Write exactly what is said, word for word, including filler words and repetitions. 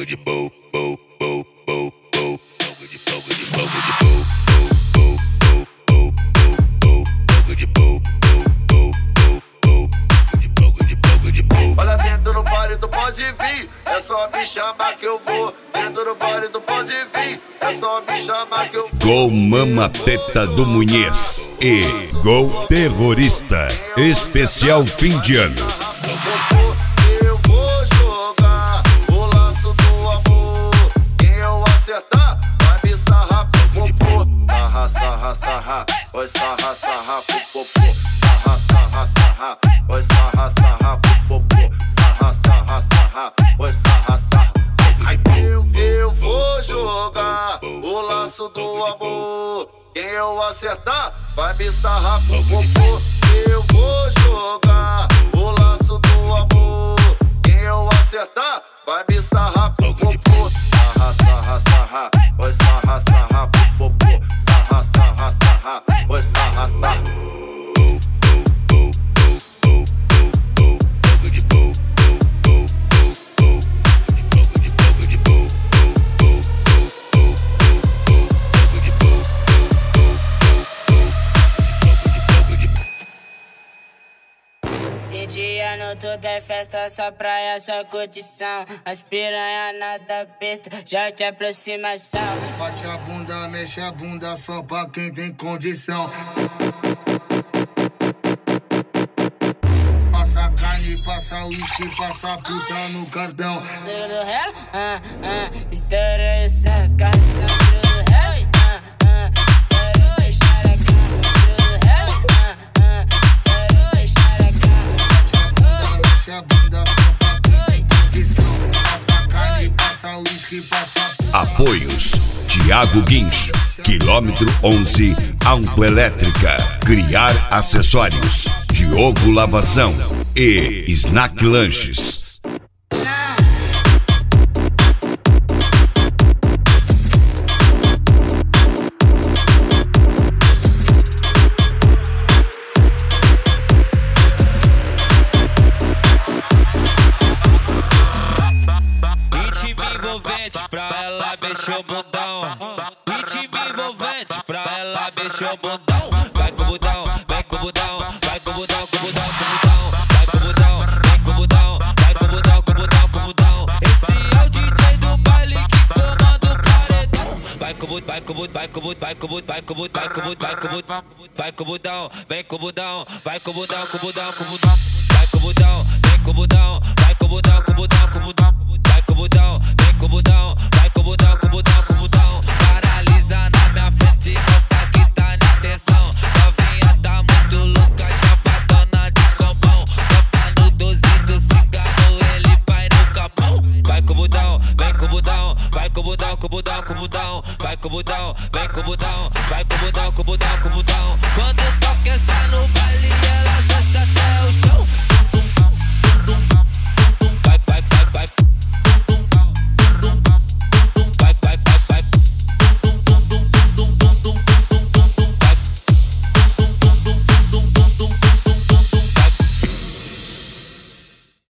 folga de bow, bow, bow, bow, bow, folga de folga de folga de bow, bow, bow, bow, bow, folga de bow, bow, bow, bow, folga de folga de folga de bow. Olha dentro do baile tu pode vir, é só me chamar que eu vou. Dentro do baile tu pode vir, é só me chamar que eu vou. Gol Mama Teta do Munhez e Gol Terrorista, especial fim de ano. Eu vou jogar o laço do amor. Quem eu acertar vai me sarrar pro popô. Sarra, sarra, sarra, vai sarra, sarra pro popô. Sarra, sarra, sarra, vai sarra, sarra pro popô. Sarra, sarra, sarra, vai sarra, sarra. Eu, eu vou jogar o laço do amor. Quem eu acertar vai me sarrar pro popô. Eu vou jogar o laço do amor. Quem eu acertar vai me sarrar pro popô. Sarra, sarra, sarra, vai sarra, sarra pro popô. Sarra, sarra, sarra, vai sarra, sarra. De dia no tudo é festa, só praia, só curtição. As piranha nada besta, já que aproximação. Bate a bunda, mexe a bunda, só pra quem tem condição. Passa carne, passa uísque, passa puta no cartão. Tudo real, ah, ah, estoura essa cartão. Tudo real, ah, ah, estoura essa xareca. Tudo real, ah, ah, estoura essa xareca. Mexe a bunda, só pra quem tem condição. Passa carne, passa uísque, passa. Apoios: Thiago Guincho, Quilômetro onze, Ampla Elétrica, Criar Acessórios, Diogo Lavação e Snack Lanches. Pra ela mexer o bundão, ritmo envolvente. Pra ela mexer o bundão, vai com o bundão, vem com o bundão, vai com o bundão, com o bundão, com o bundão, vai com o bundão, vem com o bundão, vai com o bundão, com o bundão, com o bundão. Esse é o D J do baile que comanda o paredão. Vai com o bundão, vai com o bundão, vai com o bundão, vai com o bundão, vai com o bundão, vai com o bundão, vai com o bundão, vem com o bundão, vai com o bundão, com o bundão, com o bundão, vai com o bundão, vem com o bundão, vai com o bundão, com o bundão, com o bundão, vai com o bundão, vem com o bundão, vai com o bundão, com o bundão, com o bundão. Paralisa na minha frente, mostra que tá na tensão. Novinha tá muito louca, chapadona de combão. Bota no doze do cigarro, ele vai no capão. Vai com o bundão, vem com o bundão, vai com o bundão, com o bundão, com o bundão, vai com o bundão, vem com o bundão, vai com o bundão, com o bundão, com o bundão. Quando toca essa no baile, ela dança até o chão.